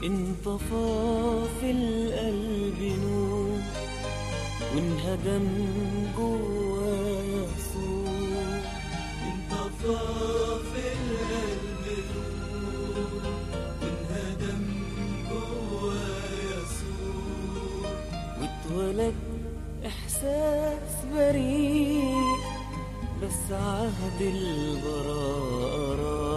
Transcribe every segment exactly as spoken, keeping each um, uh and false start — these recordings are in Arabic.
انطفى في القلب نور وانهدم جوايا سور. انطفى في القلب نور وانهدم جوايا سور. واتولد احساس بريء بس عهد البراءة.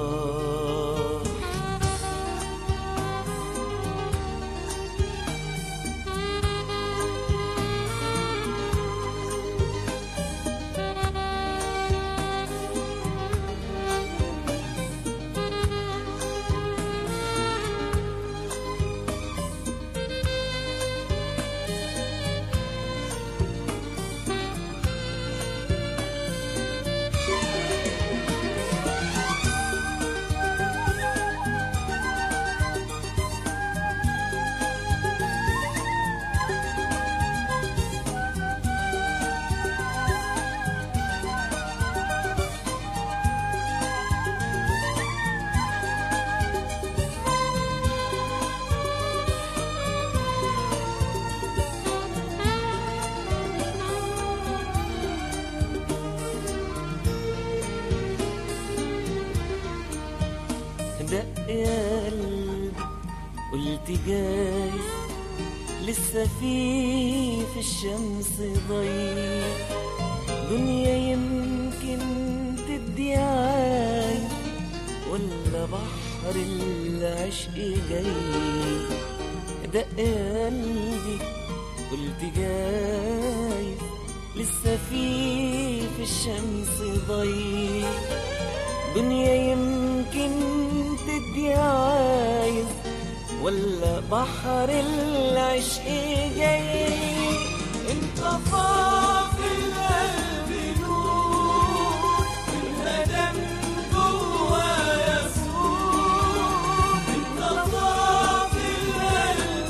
دق يا قلبي قلت جايز لسه في في الشمس ضي دنيا يمكن تدي عايز ولا بحر العشق جاي. دق يا قلبي قلت جايز لسه في في الشمس ضي دنيا يمكن تدي عايز ولا بحر العشق جاي. انطفى في القلب نور وانهدم جوايا سور. انطفى في القلب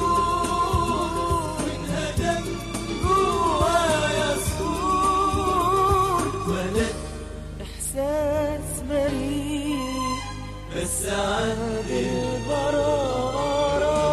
نور وانهدم جوايا سور. اتولد احساس بريء بس عهد البراءة.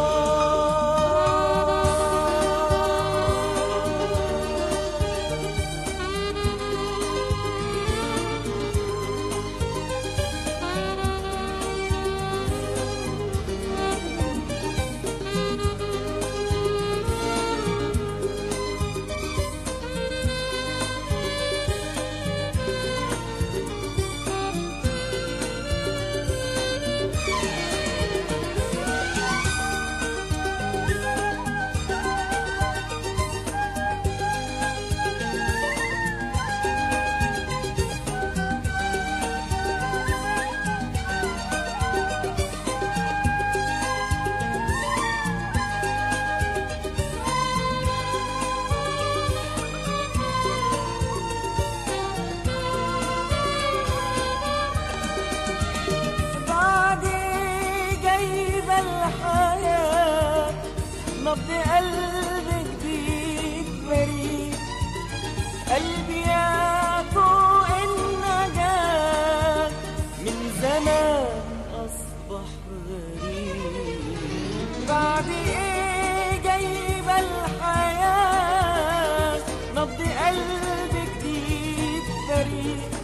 نبض قلب جديد بريء قلبي يا فوق النجاة من زمان أصبح غريب. بعد إيه جايبة الحياة نبض قلب جديد بريء